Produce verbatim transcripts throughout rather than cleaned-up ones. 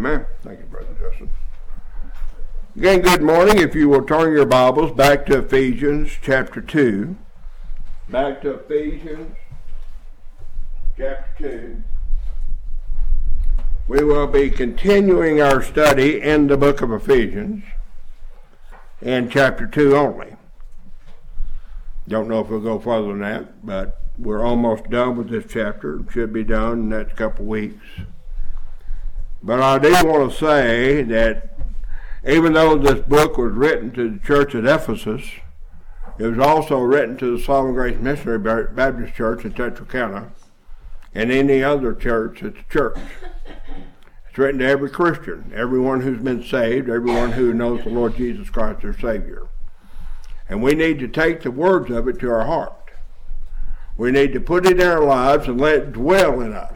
Amen. Thank you, Brother Justin. Again, good morning. If you will turn your Bibles back to Ephesians chapter two. Back to Ephesians chapter two. We will be continuing our study in the book of Ephesians in chapter two only. Don't know if we'll go further than that, but we're almost done with this chapter. It should be done in the next couple of weeks. But I do want to say that even though this book was written to the church at Ephesus, it was also written to the Sovereign Grace Missionary Baptist Church in Texarkana and any other church at the church. It's written to every Christian, everyone who's been saved, everyone who knows the Lord Jesus Christ their Savior. And we need to take the words of it to our heart. We need to put it in our lives and let it dwell in us.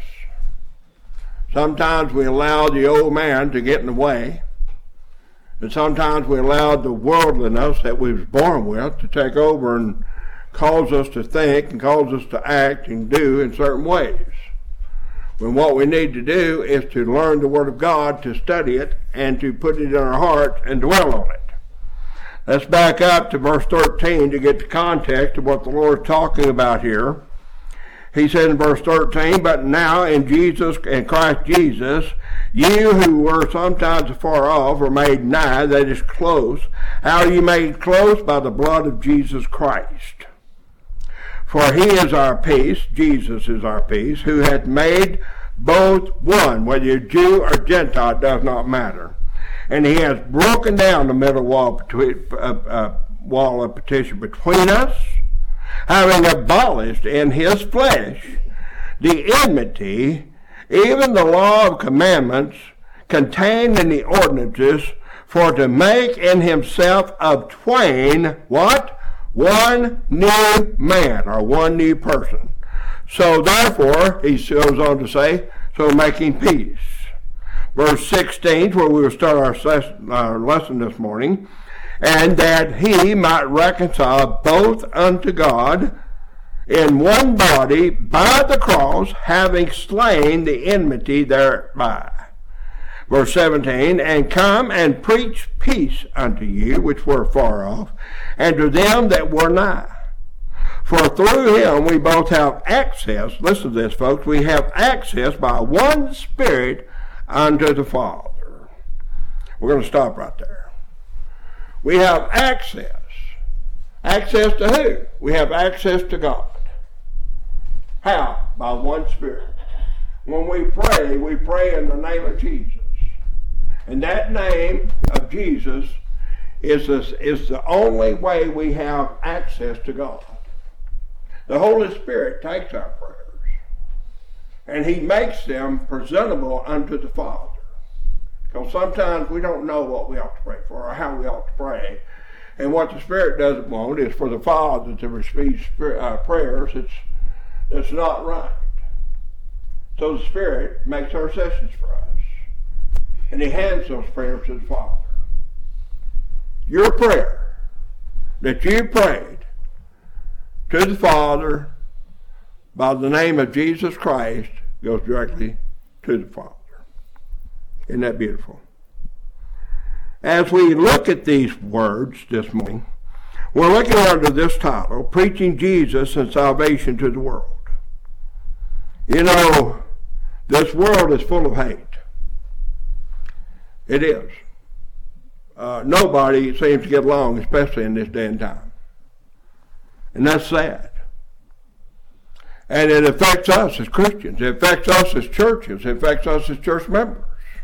Sometimes we allow the old man to get in the way, and sometimes we allow the worldliness that we was born with to take over and cause us to think and cause us to act and do in certain ways. When what we need to do is to learn the Word of God, to study it, and to put it in our hearts and dwell on it. Let's back up to verse thirteen to get the context of what the Lord is talking about here. He said in verse thirteen, "But now in Jesus, in Christ Jesus, you who were sometimes afar off are made nigh," that is close. "How are you made close? By the blood of Jesus Christ. For he is our peace," Jesus is our peace, "who hath made both one," whether you're Jew or Gentile, it does not matter. "And he has broken down the middle wall, between, uh, uh, wall of partition between us, having abolished in his flesh the enmity, even the law of commandments contained in the ordinances, for to make in himself of twain," what? "One new man," or one new person. "So therefore," he goes on to say, "so making peace." Verse sixteen, where we will start our, ses- our lesson this morning, "and that he might reconcile both unto God in one body by the cross, having slain the enmity thereby." Verse seventeen, "and come and preach peace unto you which were far off, and to them that were nigh. For through him we both have access," listen to this, folks, "we have access by one Spirit unto the Father." We're going to stop right there. We have access. Access to who? We have access to God. How? By one Spirit. When we pray, we pray in the name of Jesus. And that name of Jesus is the, is the only way we have access to God. The Holy Spirit takes our prayers and he makes them presentable unto the Father. Because sometimes we don't know what we ought to pray for or how we ought to pray. And what the Spirit doesn't want is for the Father to receive uh, prayers that's, that's not right. So the Spirit makes intercessions for us. And he hands those prayers to the Father. Your prayer that you prayed to the Father by the name of Jesus Christ goes directly to the Father. Isn't that beautiful? As we look at these words this morning, we're looking under this title, "Preaching Jesus and Salvation to the World." You know, this world is full of hate. It is. Uh, nobody seems to get along, especially in this day and time. And that's sad. And it affects us as Christians. It affects us as churches. It affects us as church members.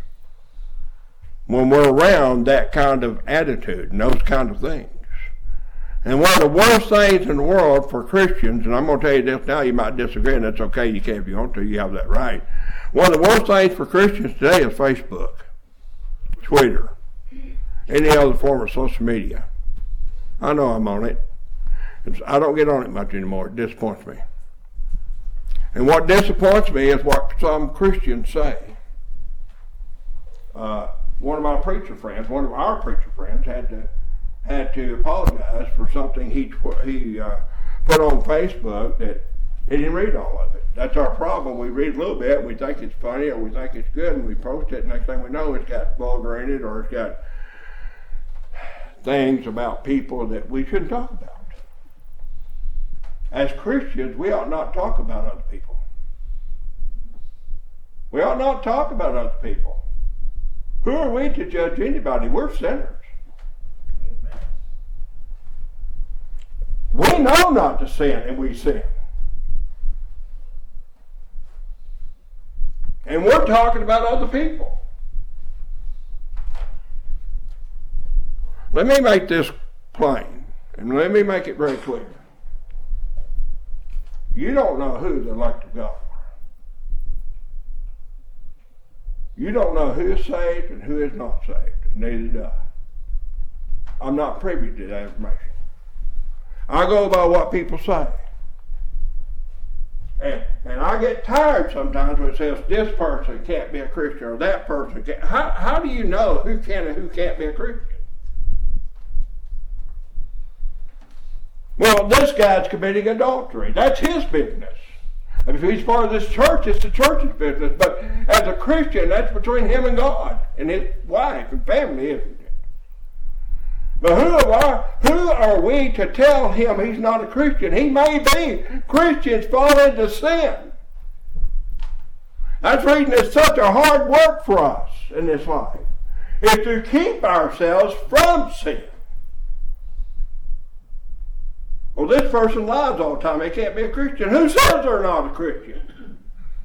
When we're around that kind of attitude and those kind of things. And one of the worst things in the world for Christians, and I'm going to tell you this now, you might disagree, and that's okay, you can if you want to, you have that right. One of the worst things for Christians today is Facebook, Twitter, any other form of social media. I know I'm on it. It's, I don't get on it much anymore. It disappoints me. And what disappoints me is what some Christians say. Uh, one of my preacher friends, one of our preacher friends, had to had to apologize for something he he uh, put on Facebook that He didn't read all of it. That's our problem. We read a little bit, we think it's funny, or we think it's good, and we post it, and next thing we know, it's got vulgar in it, or it's got things about people that we shouldn't talk about. As Christians, we ought not talk about other people. We ought not talk about other people. Who are we to judge anybody? We're sinners. We know not to sin, and we sin. And we're talking about other people. Let me make this plain, and let me make it very clear. You don't know who the elect of God are. You don't know who is saved and who is not saved. Neither do I. I'm not privy to that information. I go by what people say. And, and I get tired sometimes when it says this person can't be a Christian or that person can't. How, how do you know who can and who can't be a Christian? Well, this guy's committing adultery. That's his business. And if he's part of this church, it's the church's business. But as a Christian, that's between him and God and his wife and family, isn't it? But who are, who are we to tell him he's not a Christian? He may be. Christians fall into sin. That's the reason it's such a hard work for us in this life, is to keep ourselves from sin. Well, this person lies all the time. They can't be a Christian. Who says they're not a Christian?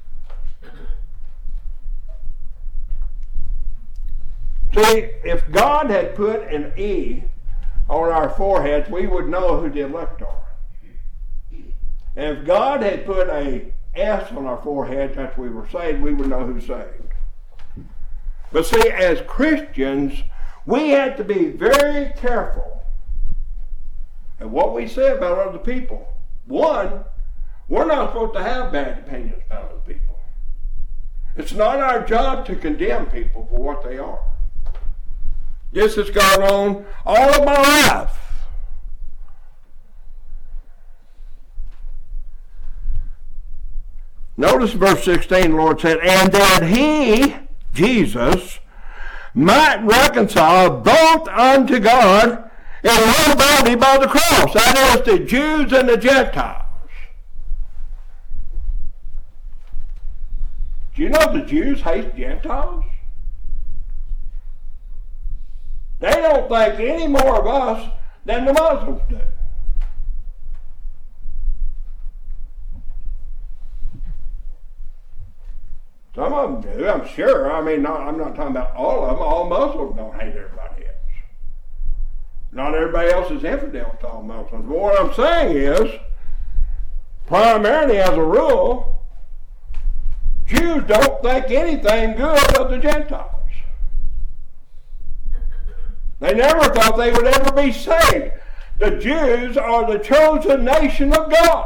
See, if God had put an E on our foreheads, we would know who the elect are. And if God had put a S on our foreheads after we were saved, we would know who's saved. But see, as Christians, we have to be very careful and what we say about other people. One, we're not supposed to have bad opinions about other people. It's not our job to condemn people for what they are. This has gone on all of my life. Notice verse sixteen, the Lord said, and that he, Jesus, might reconcile both unto God in one body by the cross. That is, the Jews and the Gentiles. Do you know the Jews hate Gentiles? They don't think any more of us than the Muslims do. Some of them do, I'm sure. I mean, not, I'm not talking about all of them. All Muslims don't hate everybody else. Not everybody else is infidel to all Muslims. But what I'm saying is, primarily as a rule, Jews don't think anything good of the Gentiles. They never thought they would ever be saved. The Jews are the chosen nation of God.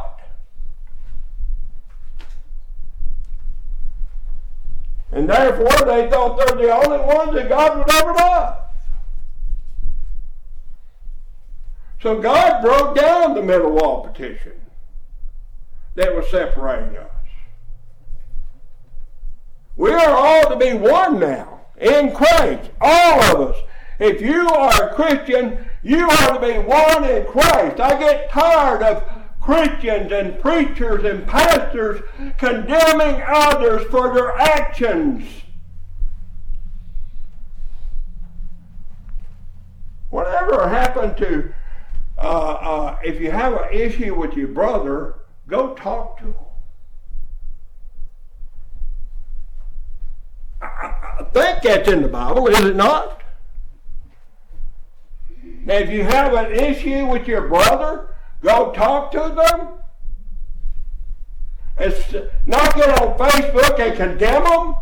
And therefore they thought they're the only ones that God would ever love. So God broke down the middle wall partition that was separating us. We are all to be one now in Christ, all of us. If you are a Christian, you are to be one in Christ. I get tired of Christians and preachers and pastors condemning others for their actions. Whatever happened to, uh, uh, if you have an issue with your brother, go talk to him. I, I think that's in the Bible, is it not? Now, if you have an issue with your brother, go talk to them. It's not get on Facebook and condemn them.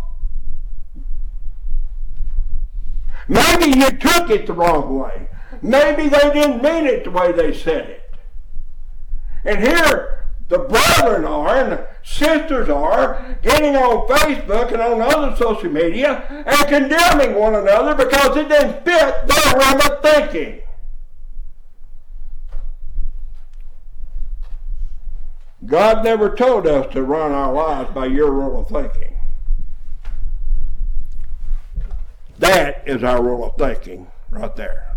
Maybe you took it the wrong way. Maybe they didn't mean it the way they said it. And here, the brethren are and the sisters are getting on Facebook and on other social media and condemning one another because it didn't fit their realm of thinking. God never told us to run our lives by your rule of thinking. That is our rule of thinking right there.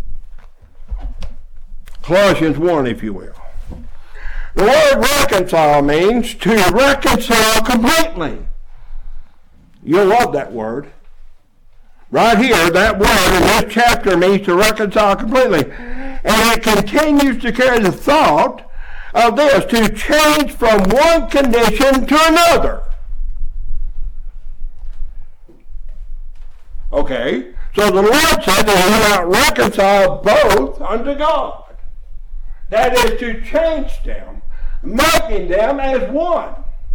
Colossians one, if you will. The word reconcile means to reconcile completely. You'll love that word. Right here, that word in this chapter means to reconcile completely. And it continues to carry the thought of this, to change from one condition to another. Okay, so the Lord said that He might reconcile both unto God. That is to change them, making them as one.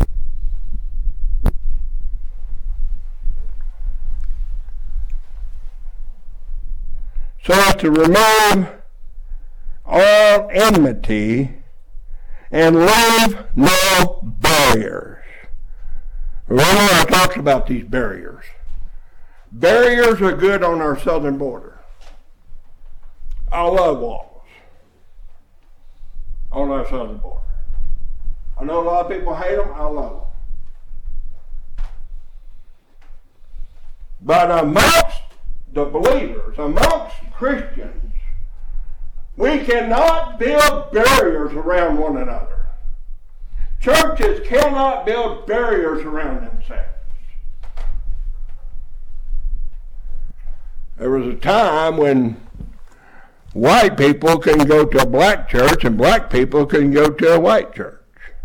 So as to remove all enmity and leave no barriers. Remember I talked about these barriers. Barriers are good on our southern border. I love walls on our southern border. I know a lot of people hate them. I love them. But amongst the believers, amongst Christians, we cannot build barriers around one another. Churches cannot build barriers around themselves. There was a time when white people couldn't go to a black church and black people couldn't go to a white church.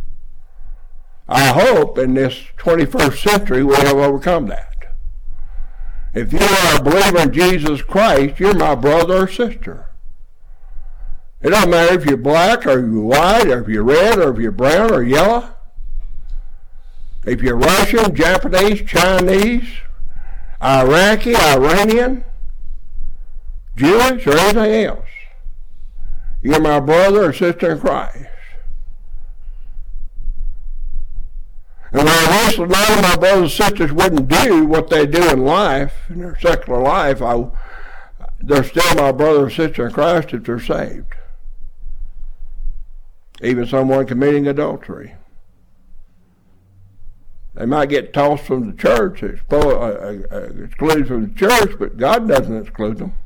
I hope in this twenty-first century we have overcome that. If you are a believer in Jesus Christ, you're my brother or sister. It doesn't matter if you're black or you're white or if you're red or if you're brown or yellow. If you're Russian, Japanese, Chinese, Iraqi, Iranian, Jewish, or anything else, you're my brother or sister in Christ. And when I wish a lot of my brothers and sisters wouldn't do what they do in life, in their secular life, I, they're still my brother or sister in Christ if they're saved. Even someone committing adultery. They might get tossed from the church, expo- uh, uh, excluded from the church, but God doesn't exclude them.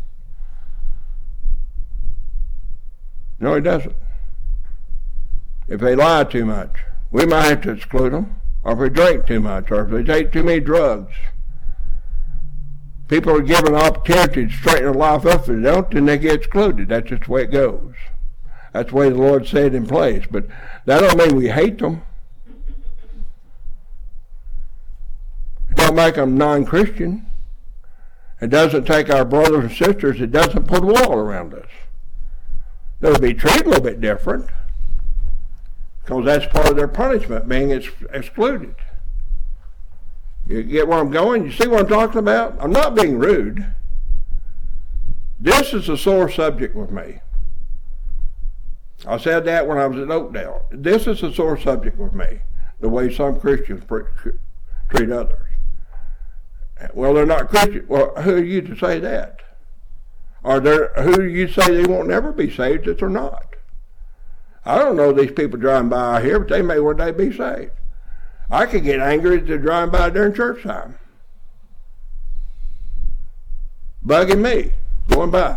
No, He doesn't. If they lie too much, we might have to exclude them. Or if they drink too much, or if they take too many drugs. People are given an opportunity to straighten their life up. If they don't, then they get excluded. That's just the way it goes. That's the way the Lord set it in place. But that don't mean we hate them. It don't make them non-Christian. It doesn't take our brothers and sisters. It doesn't put a wall around us. They'll be treated a little bit different. Because that's part of their punishment, being ex- excluded. You get where I'm going? You see what I'm talking about? I'm not being rude. This is a sore subject with me. I said that when I was at Oakdale. This is a sore subject with me, the way some Christians pre- treat others. Well, they're not Christian. Well, who are you to say that? Or who do you say they won't never be saved if they're not? I don't know these people driving by here, but they may one day be saved. I could get angry if they're driving by during church time. Bugging me, going by.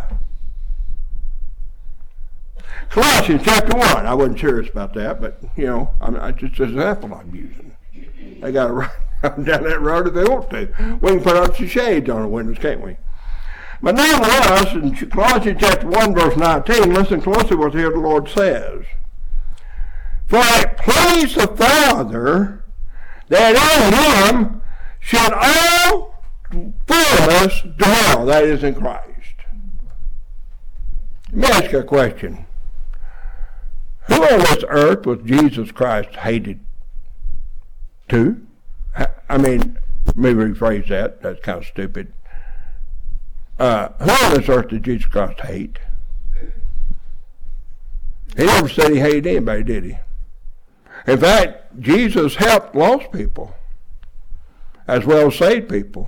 Colossians chapter one. I wasn't serious about that, but, you know, I'm, it's just an example I'm using. They got to run down that road if they want to. We can put up some shades on the windows, can't we? But nonetheless, in Colossians chapter one, verse nineteen, listen closely what here the Lord says. For it pleased the Father that in Him should all fullness dwell, that is in Christ. Let me ask you a question. Who on this earth was Jesus Christ hated to? I mean, let me rephrase that. That's kind of stupid. Uh, who on this earth did Jesus Christ hate? He never said He hated anybody, did He? In fact, Jesus helped lost people as well as saved people.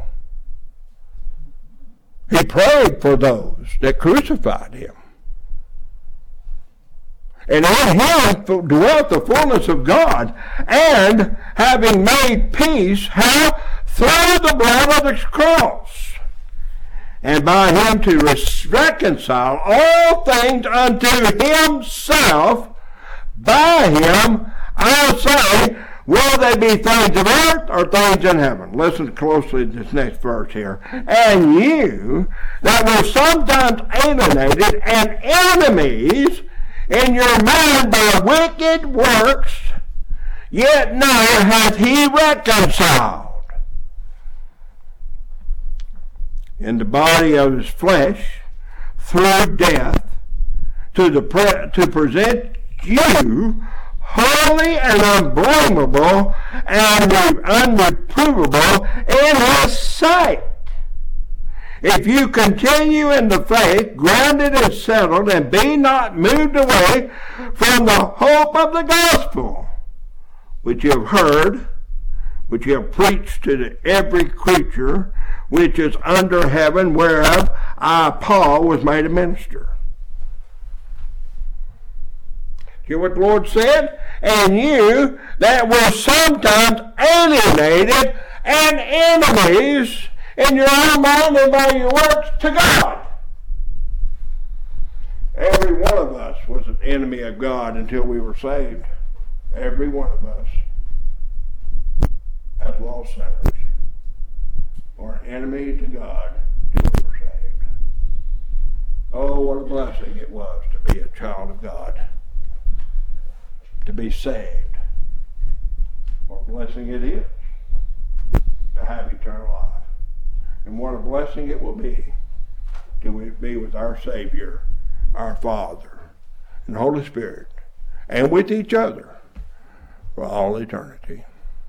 He prayed for those that crucified Him. And in him dwelt the fullness of God, and having made peace, how? Through the blood of the cross. And by him to reconcile all things unto himself, by him, I say, will they be things of earth or things in heaven? Listen closely to this next verse here. And you that were sometimes alienated and enemies in your mind by wicked works, yet now hath he reconciled in the body of his flesh through death to the pre- to present you holy and unblameable and unreprovable in his sight. If you continue in the faith, grounded and settled, and be not moved away from the hope of the gospel, which you have heard, which you have preached to the every creature which is under heaven, whereof I, Paul, was made a minister. Hear what the Lord said? And you that were sometimes alienated and enemies in your own mind and by your works to God. Every one of us was an enemy of God until we were saved. Every one of us, as lost sinners, were an enemy to God until we were saved. Oh, what a blessing it was to be a child of God, to be saved. What a blessing it is to have eternal life. And what a blessing it will be to be with our Savior, our Father, and the Holy Spirit, and with each other for all eternity.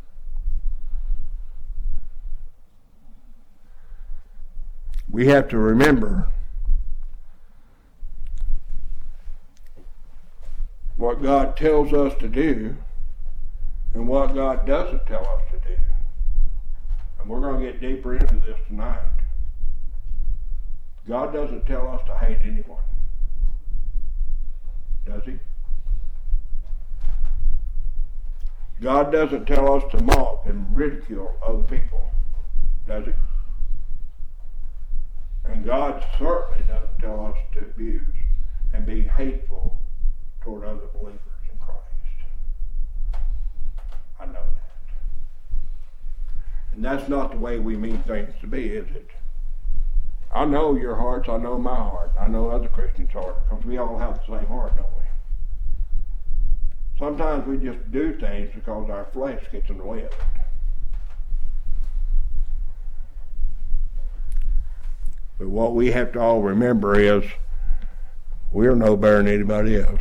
We have to remember what God tells us to do and what God doesn't tell us to do. And we're going to get deeper into this tonight. God doesn't tell us to hate anyone, does he? God doesn't tell us to mock and ridicule other people, does he? And God certainly doesn't tell us to abuse and be hateful toward other believers in Christ. I know that. And that's not the way we mean things to be, is it? I know your hearts, I know my heart, I know other Christians' hearts, because we all have the same heart, don't we? Sometimes we just do things because our flesh gets in the way of it. But what we have to all remember is we're no better than anybody else.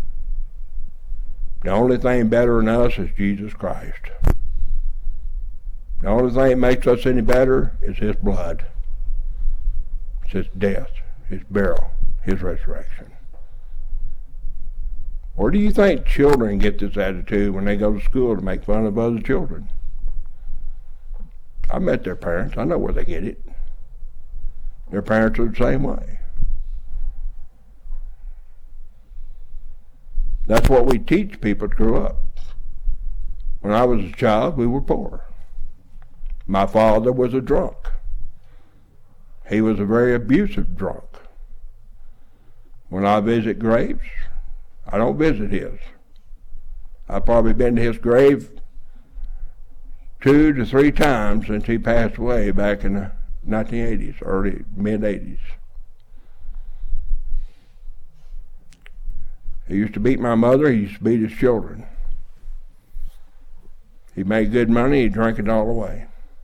The only thing better than us is Jesus Christ. The only thing that makes us any better is his blood. It's his death, his burial, his resurrection. Where do you think children get this attitude when they go to school to make fun of other children? I met their parents. I know where they get it. Their parents are the same way. That's what we teach people to grow up. When I was a child, we were poor. My father was a drunk. He was a very abusive drunk. When I visit graves, I don't visit his. I've probably been to his grave two to three times since he passed away back in the nineteen eighties, early, mid-eighties. He used to beat my mother, he used to beat his children. He made good money, he drank it all away.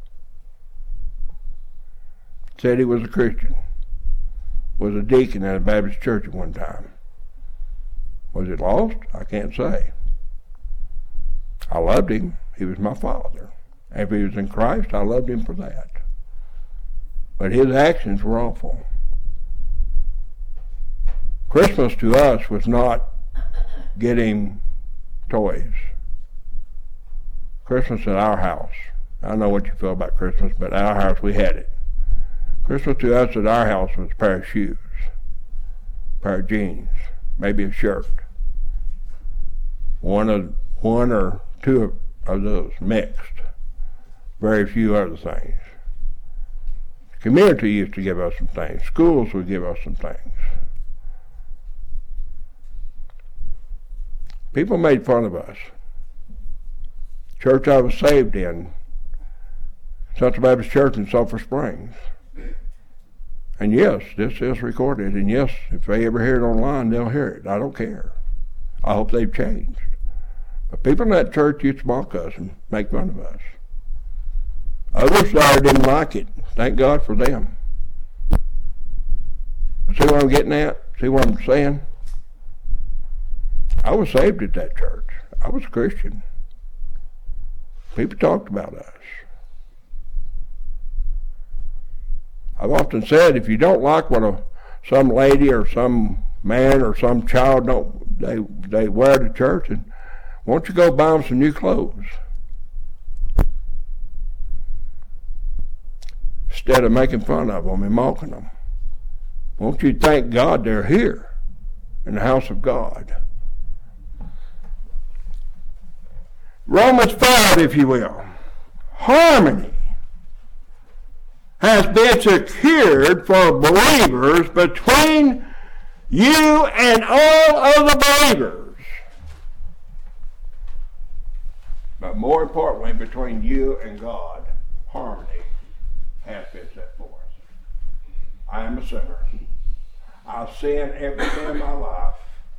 Said he was a Christian. Was a deacon at a Baptist church at one time. Was it lost? I can't say. I loved him. He was my father. And if he was in Christ, I loved him for that. But his actions were awful. Christmas to us was not getting toys. Christmas at our house. I know what you feel about Christmas, but at our house we had it. Christmas to us at our house was a pair of shoes, a pair of jeans, maybe a shirt. One of one or two of, of those mixed. Very few other things. The community used to give us some things. Schools would give us some things. People made fun of us. Church I was saved in, Central Baptist Church in Sulphur Springs. And yes, this is recorded, and yes, if they ever hear it online, they'll hear it. I don't care. I hope they've changed. But people in that church used to mock us and make fun of us. Others there didn't like it. Thank God for them. See what I'm getting at? See what I'm saying? I was saved at that church. I was a Christian. People talked about us. I've often said, if you don't like what a, some lady or some man or some child don't they they wear to church, and won't you go buy them some new clothes instead of making fun of them and mocking them? Won't you thank God they're here in the house of God? Romans five, if you will. Harmony has been secured for believers between you and all other believers. But more importantly, between you and God, harmony has been set forth. I am a sinner. I sin every day of my life.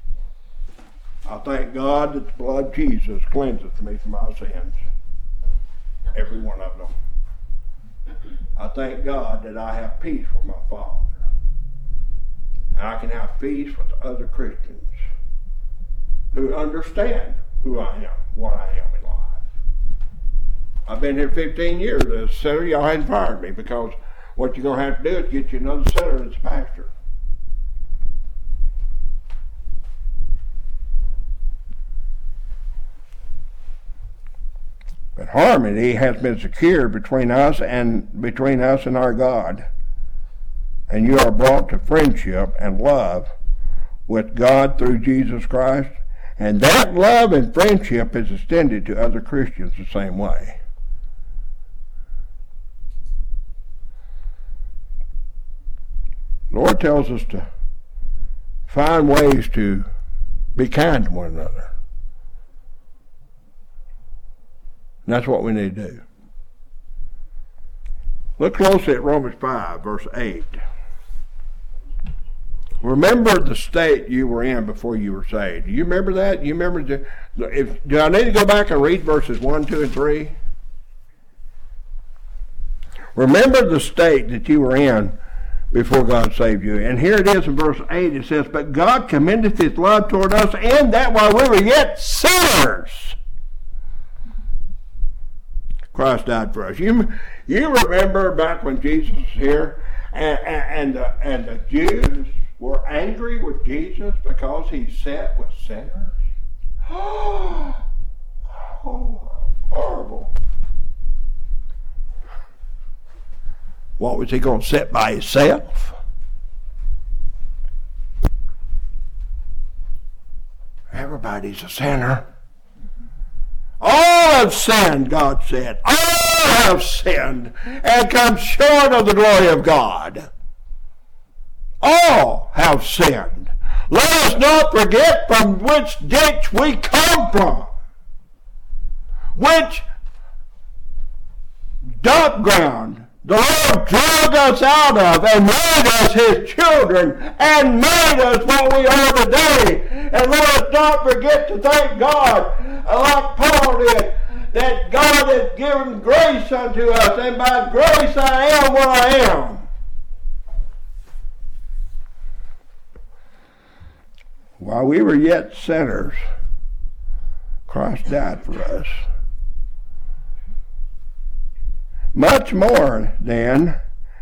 I thank God that the blood of Jesus cleanses me from my sins. Every one of them. I thank God that I have peace with my Father. And I can have peace with other Christians who understand who I am, what I am in life. I've been here fifteen years as a sinner. Y'all hadn't fired me, because what you're going to have to do is get you another sinner that's a pastor. But harmony has been secured between us and between us and our God. And you are brought to friendship and love with God through Jesus Christ. And that love and friendship is extended to other Christians the same way. The Lord tells us to find ways to be kind to one another. And that's what we need to do. Look closely at Romans five, verse eight. Remember the state you were in before you were saved. Do you remember that? Do you remember the, if, do I need to go back and read verses one, two, and three? Remember the state that you were in before God saved you. And here it is in verse eight. It says, but God commendeth his love toward us, in that while we were yet sinners, Christ died for us. You, you remember back when Jesus was here, and, and, and, the, and the Jews were angry with Jesus because he sat with sinners? Oh, horrible. What, was he going to sit by himself? Everybody's a sinner. All have sinned, God said. All have sinned and come short of the glory of God. All have sinned. Let us not forget from which ditch we come from, which dump ground the Lord drug us out of and made us his children and made us what we are today. And let us not forget to thank God, like Paul did, that God has given grace unto us, and by grace I am what I am. While we were yet sinners, Christ died for us. Much more then,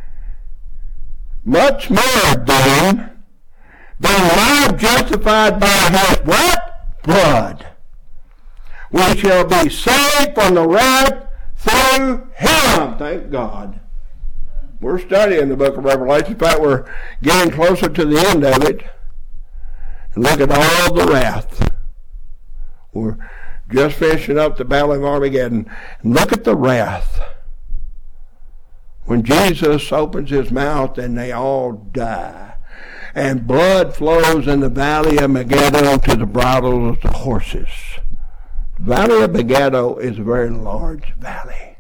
much more then, being now justified by his what? Blood, we shall be saved from the wrath through him. Thank God. We're studying the book of Revelation. In fact, we're getting closer to the end of it. And look at all the wrath We're just finishing up the Battle of Armageddon. And look at the wrath. When Jesus opens his mouth and they all die. And blood flows in the valley of Megiddo to the bridles of the horses. The valley of Megiddo is a very large valley.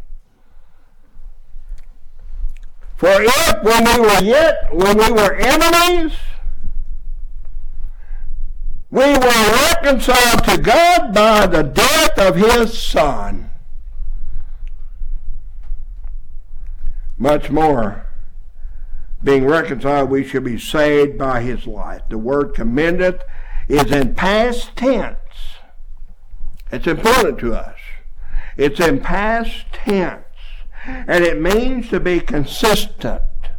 For if when we were yet, when we were enemies, we were reconciled to God by the death of his Son, much more, being reconciled, we should be saved by his life. The word commendeth is in past tense. It's important to us. It's in past tense. And it means to be consistent.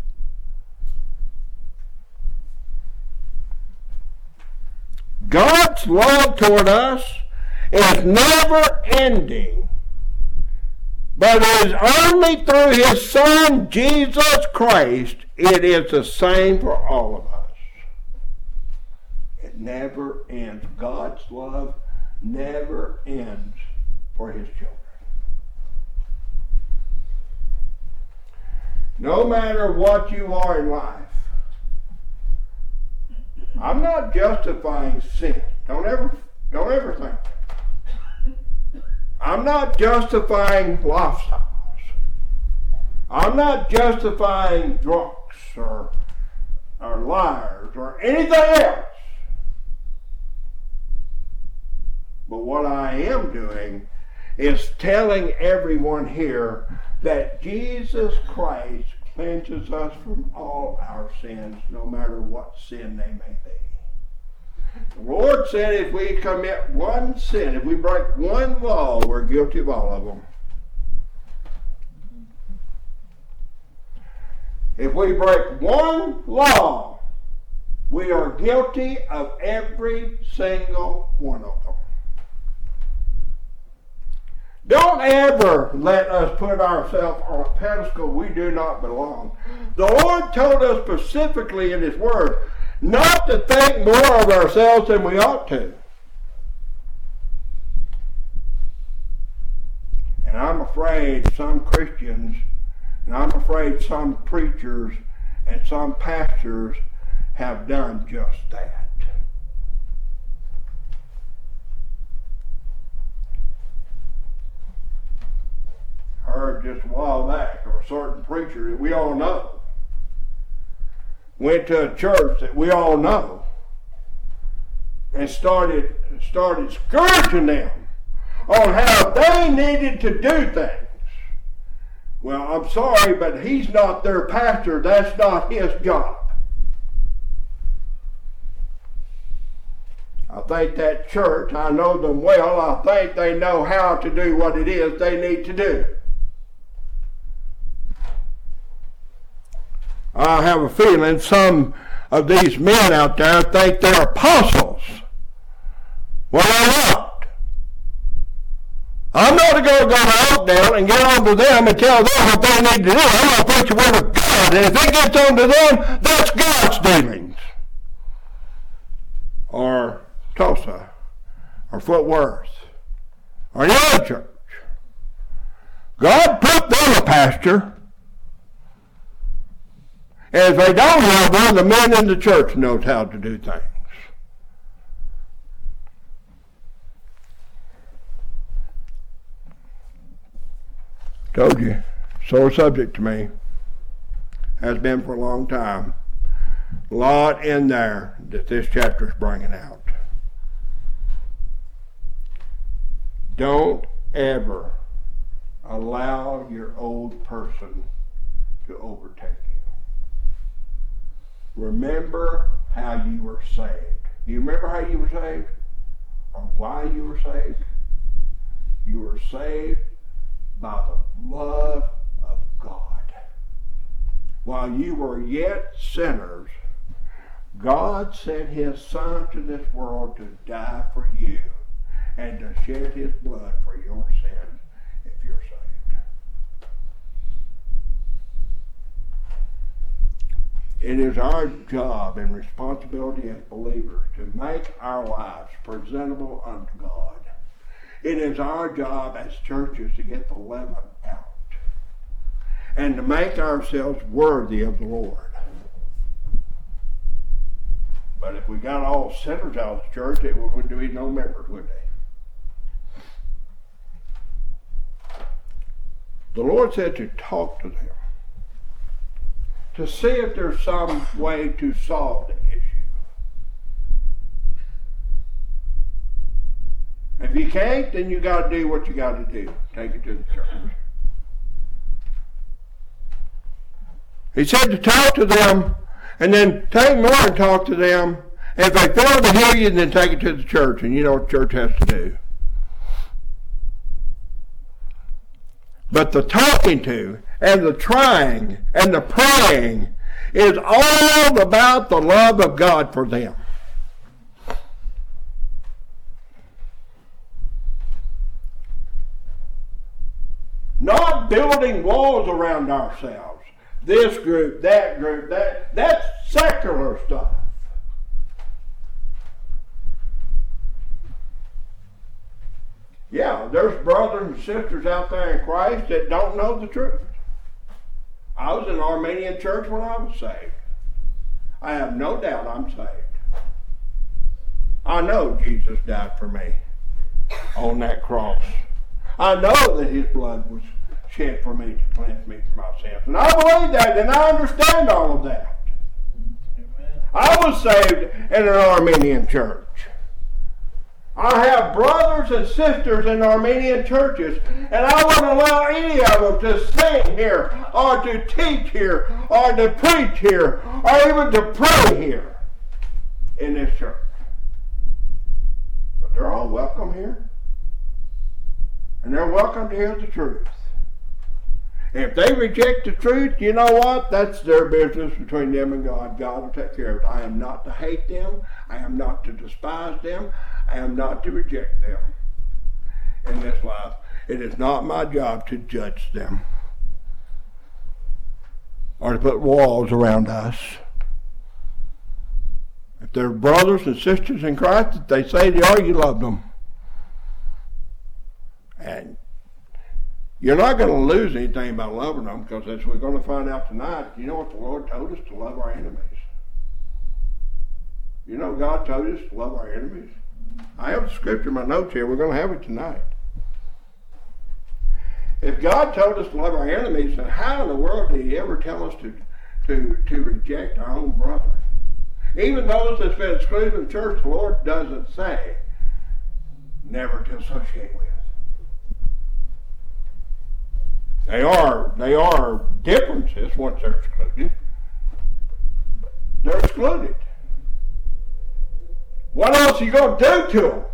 God's love toward us is never ending, but it is only through his Son, Jesus Christ, it is the same for all of us. It never ends. God's love never ends for his children. No matter what you are in life, I'm not justifying sin. Don't ever, don't ever think. I'm not justifying lifestyles. I'm not justifying drunks or, or liars or anything else. But what I am doing is telling everyone here that Jesus Christ cleanses us from all our sins, no matter what sin they may be. The Lord said if we commit one sin, if we break one law, we're guilty of all of them. If we break one law, we are guilty of every single one of them. Don't ever let us put ourselves on a pedestal we do not belong. The Lord told us specifically in his word not to think more of ourselves than we ought to. And I'm afraid some Christians, and I'm afraid some preachers and some pastors have done just that. Heard just a while back of a certain preacher that we all know went to a church that we all know and started started scourging them on how they needed to do things. Well, I'm sorry, but he's not their pastor. That's not his job. I think that church, I know them well, I think they know how to do what it is they need to do. I have a feeling some of these men out there think they're apostles. Well, they're not. I'm not going to go to Oakdale and get on to them and tell them what they need to do. I'm going to preach the word of God. And if it gets on to them, that's God's dealings. Or Tulsa. Or Fort Worth. Or any other church. God put them a pastor. And if they don't have one, the men in the church knows how to do things. Told you, sore subject to me. Has been for a long time. A lot in there that this chapter is bringing out. Don't ever allow your old person to overtake you. Remember how you were saved. Do you remember how you were saved? Or why you were saved? You were saved by the love of God. While you were yet sinners, God sent his Son to this world to die for you and to shed his blood for your sins if you're saved. It is our job and responsibility as believers to make our lives presentable unto God. It is our job as churches to get the leaven out and to make ourselves worthy of the Lord. But if we got all sinners out of the church, it wouldn't be no members, would they? The Lord said to talk to them, to see if there's some way to solve the issue. If you can't, then you got to do what you got to do. Take it to the church. He said to talk to them, and then take more and talk to them. If they fail to hear you, then take it to the church, and you know what the church has to do. But the talking to, and the trying, and the praying is all about the love of God for them. Not building walls around ourselves. This group, that group, that that's secular stuff. Yeah, there's brothers and sisters out there in Christ that don't know the truth. I was in an Armenian church when I was saved. I have no doubt I'm saved. I know Jesus died for me on that cross. I know that his blood was shed for me to cleanse me from my sins. And I believe that, and I understand all of that. Amen. I was saved in an Armenian church. I have brothers and sisters in Armenian churches, and I wouldn't allow any of them to sing here, or to teach here, or to preach here, or even to pray here in this church. But they're all welcome here. And they're welcome to hear the truth. If they reject the truth, you know what? That's their business between them and God. God will take care of it. I am not to hate them. I am not to despise them. I am not to reject them in this life. It is not my job to judge them or to put walls around us. If they're brothers and sisters in Christ, if they say they are, you love them. And you're not going to lose anything by loving them, because as we're going to find out tonight, you know what the Lord told us? To love our enemies. You know God told us to love our enemies? I have the scripture in my notes here. We're going to have it tonight. If God told us to love our enemies, then how in the world did he ever tell us to, to, to reject our own brother? Even those that's been excluded from the church, the Lord doesn't say never to associate with. They are, they are differences once they're excluded. They're excluded. What else are you going to do to them?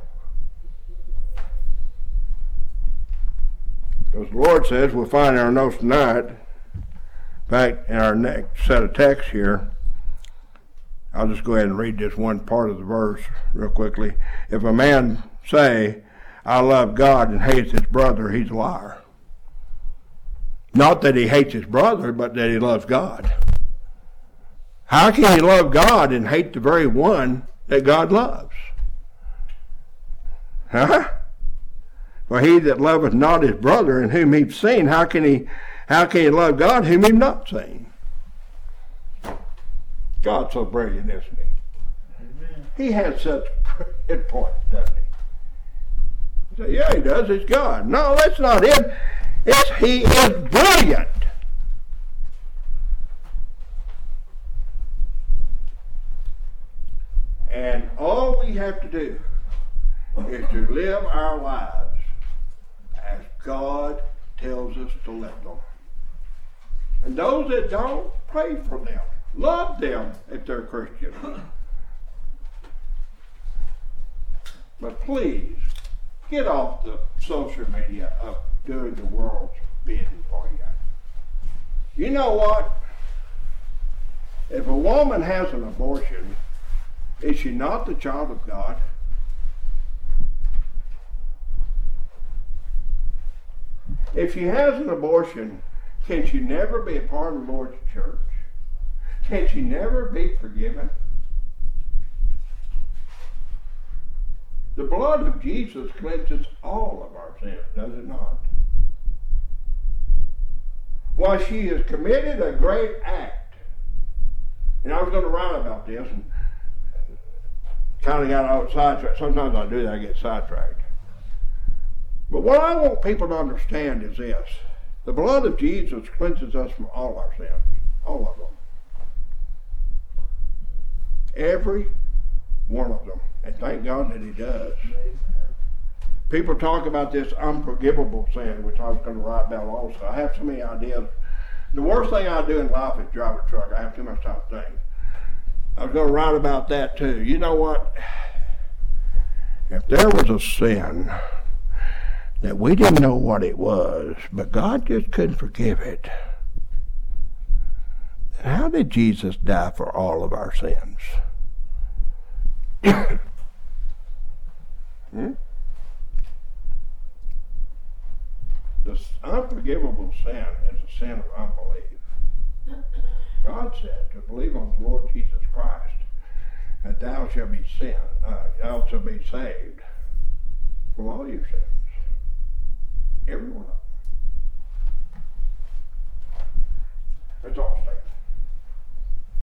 Because the Lord says, we'll find in our notes tonight, in fact, in our next set of texts here, I'll just go ahead and read this one part of the verse real quickly. If a man say, I love God, and hates his brother, he's a liar. Not that he hates his brother, but that he loves God. How can he love God and hate the very one that God loves? Huh? For he that loveth not his brother in whom he've seen, how can he how can he love God whom he've not seen? God's so brilliant, isn't he? Amen. He has such brilliant points, doesn't he? You say, yeah, he does, it's God. No, that's not it. It's, he is brilliant. And all we have to do is to live our lives as God tells us to live them. And those that don't, pray for them. Love them if they're Christian. But please, get off the social media of doing the world's bidding for you. You know what? If a woman has an abortion, is she not the child of God? If she has an abortion, can she never be a part of the Lord's church? Can she never be forgiven? The blood of Jesus cleanses all of our sins, does it not? Why, she has committed a great act. And I was going to write about this and kind of got out sidetracked. Sometimes I do that, I get sidetracked. But what I want people to understand is this. The blood of Jesus cleanses us from all our sins. All of them. Every one of them. And thank God that he does. People talk about this unforgivable sin, which I was going to write about also. I have so many ideas. The worst thing I do in life is drive a truck. I have too much time to think. I was going to write about that too. You know what? If there was a sin that we didn't know what it was, but God just couldn't forgive it, then how did Jesus die for all of our sins? hmm? The unforgivable sin is a sin of unbelief. God said to believe on the Lord Jesus Christ, and thou shalt be sin, uh, thou shalt be saved from all your sins. Every one of them.